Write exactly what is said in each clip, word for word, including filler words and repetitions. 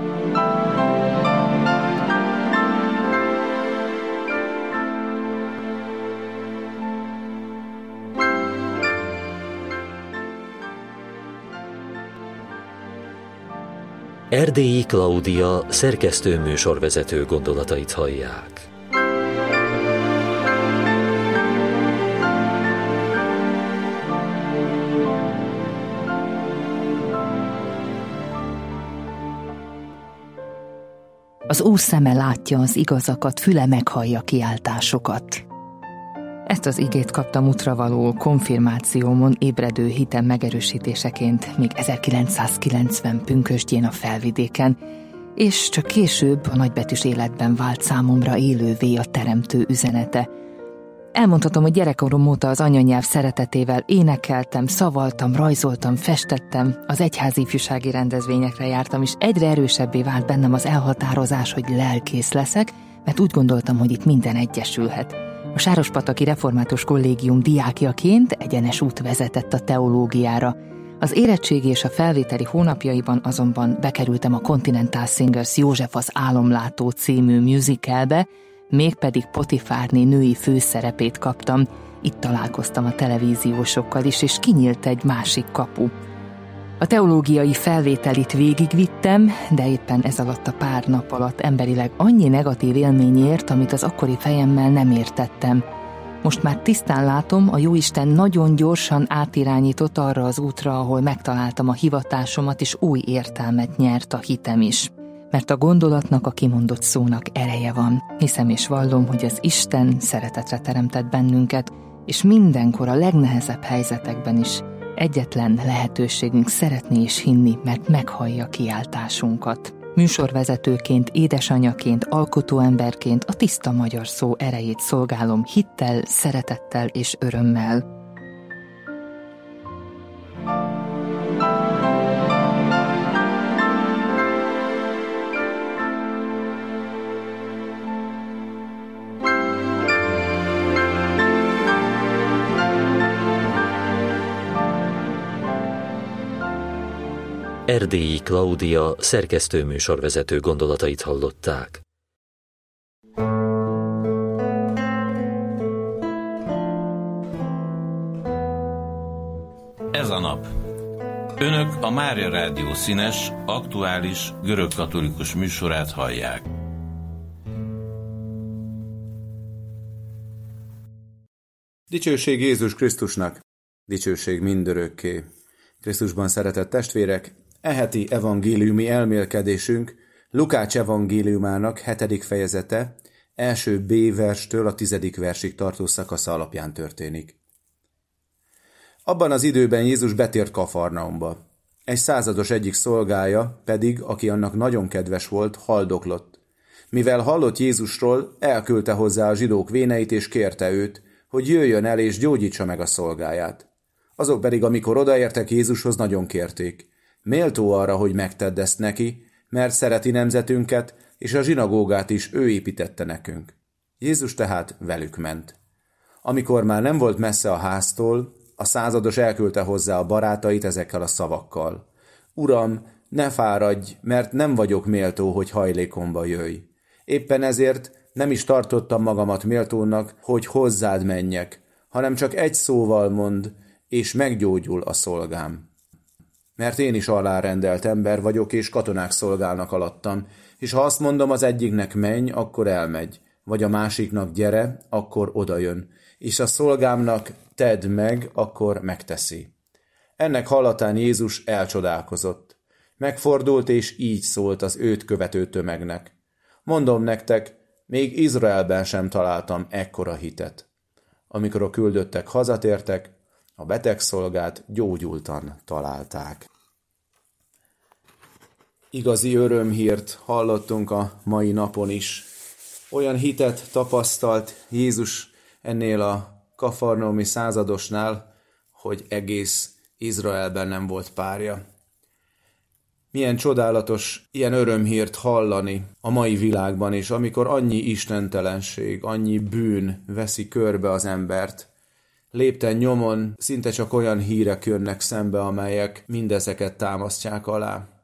Erdélyi Klaudia szerkesztő műsorvezető gondolatait hallják. Az ó szeme látja az igazakat, füle meghallja kiáltásokat. Ezt az igét kaptam útravaló konfirmációmon ébredő hitem megerősítéseként még ezerkilencszázkilencven pünkösdjén a Felvidéken, és csak később a nagybetűs életben vált számomra élővé a teremtő üzenete. Elmondhatom, hogy gyerekkorom óta az anyanyelv szeretetével énekeltem, szavaltam, rajzoltam, festettem, az egyházi ifjúsági rendezvényekre jártam, és egyre erősebbé vált bennem az elhatározás, hogy lelkész leszek, mert úgy gondoltam, hogy itt minden egyesülhet. A Sárospataki Református Kollégium diákjaként egyenes út vezetett a teológiára. Az érettségi és a felvételi hónapjaiban azonban bekerültem a Continental Singers József az álomlátó című musicalbe, mégpedig Potifárné női főszerepét kaptam. Itt találkoztam a televíziósokkal is, és kinyílt egy másik kapu. A teológiai felvételit végigvittem, de éppen ez alatt a pár nap alatt emberileg annyi negatív élmény ért, amit az akkori fejemmel nem értettem. Most már tisztán látom, a Jóisten nagyon gyorsan átirányított arra az útra, ahol megtaláltam a hivatásomat, és új értelmet nyert a hitem is. Mert a gondolatnak, a kimondott szónak ereje van. Hiszem és vallom, hogy az Isten szeretetre teremtett bennünket, és mindenkor a legnehezebb helyzetekben is egyetlen lehetőségünk szeretni és hinni, mert meghallja kiáltásunkat. Műsorvezetőként, édesanyaként, alkotóemberként a tiszta magyar szó erejét szolgálom hittel, szeretettel és örömmel. Erdélyi Klaudia szerkesztő műsorvezető gondolatait hallották. Ez a nap. Önök a Mária Rádió színes, aktuális, görögkatolikus műsorát hallják. Dicsőség Jézus Krisztusnak, dicsőség mindörökké. Krisztusban szeretett testvérek, e heti evangéliumi elmélkedésünk Lukács evangéliumának hetedik fejezete, első B verstől a tizedik versig tartó szakasza alapján történik. Abban az időben Jézus betért Kafarnaumba. Egy százados egyik szolgája pedig, aki annak nagyon kedves volt, haldoklott. Mivel hallott Jézusról, elküldte hozzá a zsidók véneit és kérte őt, hogy jöjjön el és gyógyítsa meg a szolgáját. Azok pedig, amikor odaértek Jézushoz, nagyon kérték. Méltó arra, hogy megtedd ezt neki, mert szereti nemzetünket, és a zsinagógát is ő építette nekünk. Jézus tehát velük ment. Amikor már nem volt messze a háztól, a százados elküldte hozzá a barátait ezekkel a szavakkal. Uram, ne fáradj, mert nem vagyok méltó, hogy hajlékomba jöjj. Éppen ezért nem is tartottam magamat méltónak, hogy hozzád menjek, hanem csak egy szóval mondd, és meggyógyul a szolgám. Mert én is alárendelt ember vagyok, és katonák szolgálnak alattam, és ha azt mondom az egyiknek menj, akkor elmegy, vagy a másiknak gyere, akkor odajön, és a szolgámnak tedd meg, akkor megteszi. Ennek hallatán Jézus elcsodálkozott. Megfordult, és így szólt az őt követő tömegnek. Mondom nektek, még Izraelben sem találtam ekkora hitet. Amikor a küldöttek hazatértek, a betegszolgát gyógyultan találták. Igazi örömhírt hallottunk a mai napon is. Olyan hitet tapasztalt Jézus ennél a kafarnaumi századosnál, hogy egész Izraelben nem volt párja. Milyen csodálatos ilyen örömhírt hallani a mai világban is, amikor annyi istentelenség, annyi bűn veszi körbe az embert. Lépten nyomon szinte csak olyan hírek jönnek szembe, amelyek mindezeket támasztják alá.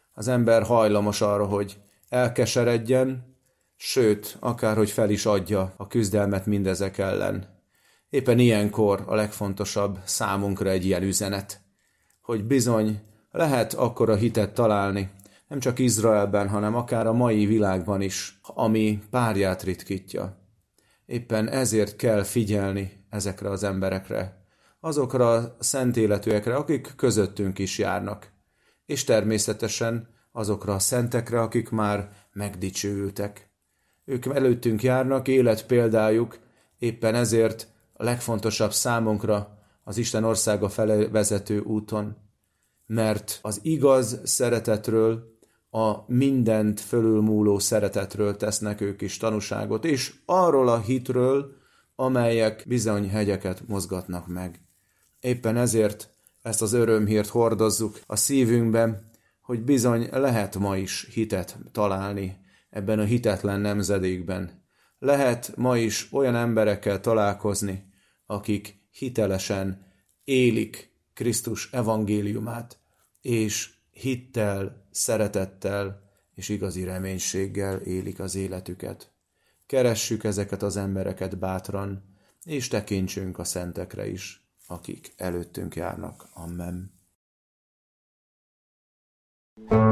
Az ember hajlamos arra, hogy elkeseredjen, sőt, akárhogy fel is adja a küzdelmet mindezek ellen. Éppen ilyenkor a legfontosabb számunkra egy ilyen üzenet, hogy bizony lehet akkora hitet találni, nem csak Izraelben, hanem akár a mai világban is, ami párját ritkítja. Éppen ezért kell figyelni ezekre az emberekre, azokra a szent életűekre, akik közöttünk is járnak, és természetesen azokra a szentekre, akik már megdicsőültek. Ők előttünk járnak, életpéldájuk, éppen ezért a legfontosabb számunkra az Isten országa felé vezető úton, mert az igaz szeretetről, a mindent fölülmúló szeretetről tesznek ők is tanúságot, és arról a hitről, amelyek bizony hegyeket mozgatnak meg. Éppen ezért ezt az örömhírt hordozzuk a szívünkben, hogy bizony lehet ma is hitet találni ebben a hitetlen nemzedékben. Lehet ma is olyan emberekkel találkozni, akik hitelesen élik Krisztus evangéliumát, és hittel, szeretettel és igazi reménységgel élik az életüket. Keressük ezeket az embereket bátran, és tekintsünk a szentekre is, akik előttünk járnak. Amen.